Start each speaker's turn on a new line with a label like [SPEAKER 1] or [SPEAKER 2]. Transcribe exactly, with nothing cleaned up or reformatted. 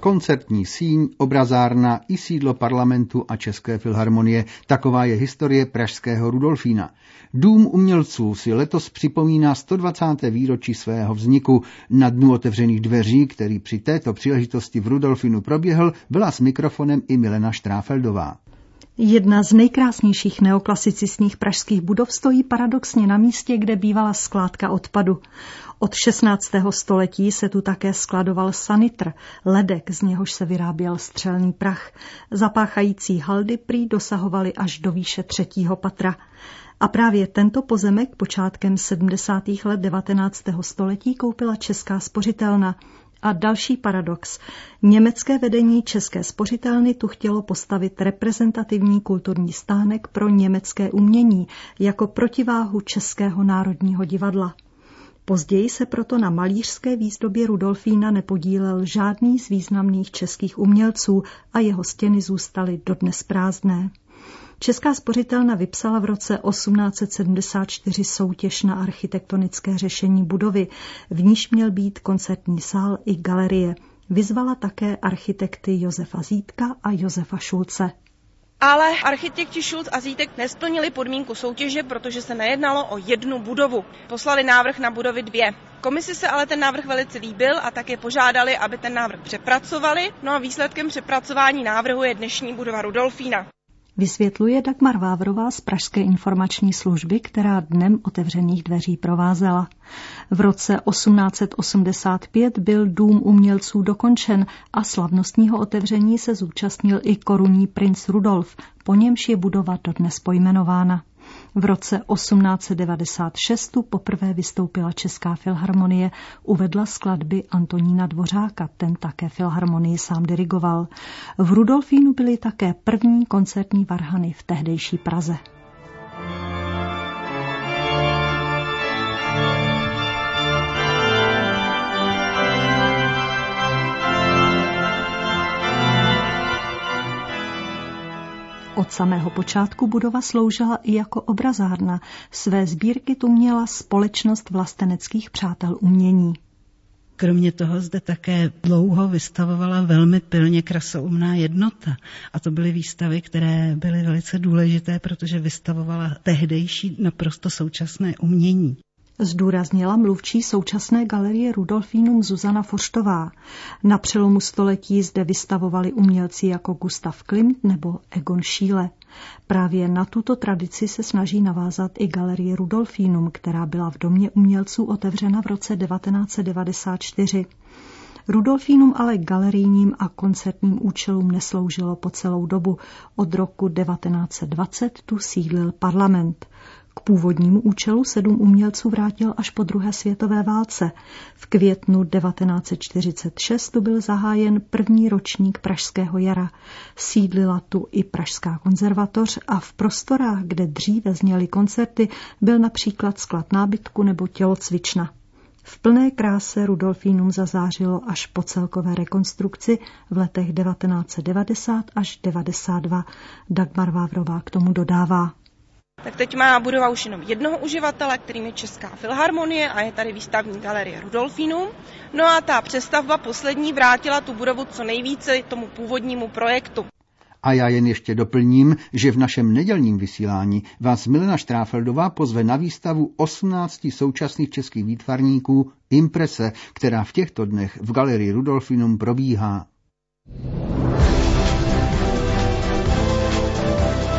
[SPEAKER 1] koncertní síň, obrazárna i sídlo parlamentu a České filharmonie. Taková je historie pražského Rudolfína. Dům umělců si letos připomíná sto dvacáté výročí svého vzniku. Na dnu otevřených dveří, který při této příležitosti v Rudolfínu proběhl, byla s mikrofonem i Milena Štráfeldová.
[SPEAKER 2] Jedna z nejkrásnějších neoklasicistních pražských budov stojí paradoxně na místě, kde bývala skládka odpadu. Od šestnáctého století se tu také skladoval sanitr, ledek, z něhož se vyráběl střelný prach. Zapáchající haldy prý dosahovaly až do výše třetího patra. A právě tento pozemek počátkem sedmdesátých let devatenáctého století koupila Česká spořitelna. A další paradox. Německé vedení České spořitelny tu chtělo postavit reprezentativní kulturní stánek pro německé umění jako protiváhu Českého národního divadla. Později se proto na malířské výzdobě Rudolfína nepodílel žádný z významných českých umělců a jeho stěny zůstaly dodnes prázdné. Česká spořitelna vypsala v roce osmnáct set sedmdesát čtyři soutěž na architektonické řešení budovy, v níž měl být koncertní sál i galerie. Vyzvala také architekty Josefa Zítka a Josefa Šulce.
[SPEAKER 3] Ale architekti Šulc a Zítek nesplnili podmínku soutěže, protože se nejednalo o jednu budovu. Poslali návrh na budovy dvě. Komisi se ale ten návrh velice líbil a také požádali, aby ten návrh přepracovali. No a výsledkem přepracování návrhu je dnešní budova Rudolfína.
[SPEAKER 2] Vysvětluje Dagmar Vávrová z Pražské informační služby, která dnem otevřených dveří provázela. V roce osmnáct set osmdesát pět byl dům umělců dokončen a slavnostního otevření se zúčastnil i korunní princ Rudolf, po němž je budova dodnes pojmenována. V roce osmnáct set devadesát šest tu poprvé vystoupila Česká filharmonie, uvedla skladby Antonína Dvořáka, ten také filharmonii sám dirigoval. V Rudolfínu byly také první koncertní varhany v tehdejší Praze. Od samého počátku budova sloužila i jako obrazárna. Své sbírky tu měla Společnost vlasteneckých přátel umění.
[SPEAKER 4] Kromě toho zde také dlouho vystavovala velmi pilně Krasoumná jednota. A to byly výstavy, které byly velice důležité, protože vystavovala tehdejší naprosto současné umění.
[SPEAKER 2] Zdůraznila mluvčí současné galerie Rudolfínum Zuzana Forštová. Na přelomu století zde vystavovali umělci jako Gustav Klimt nebo Egon Schiele. Právě na tuto tradici se snaží navázat i galerie Rudolfínum, která byla v Domě umělců otevřena v roce devatenáct set devadesát čtyři. Rudolfínum ale galerijním a koncertním účelům nesloužilo po celou dobu. Od roku devatenáct set dvacet tu sídlil parlament. K původnímu účelu se dům umělců vrátil až po druhé světové válce. V květnu devatenáct set čtyřicet šest tu byl zahájen první ročník Pražského jara. Sídlila tu i Pražská konzervatoř a v prostorách, kde dříve zněly koncerty, byl například sklad nábytku nebo tělocvična. V plné kráse Rudolfínum zazářilo až po celkové rekonstrukci v letech devatenáct set devadesát až devadesát dva. Dagmar Vávrová k tomu dodává.
[SPEAKER 3] Tak teď má budova už jenom jednoho uživatele, kterým je Česká filharmonie a je tady výstavní galerie Rudolfínum. No a ta přestavba poslední vrátila tu budovu co nejvíce tomu původnímu projektu.
[SPEAKER 1] A já jen ještě doplním, že v našem nedělním vysílání vás Milena Štráfeldová pozve na výstavu osmnácti současných českých výtvarníků Imprese, která v těchto dnech v galerii Rudolfínum probíhá.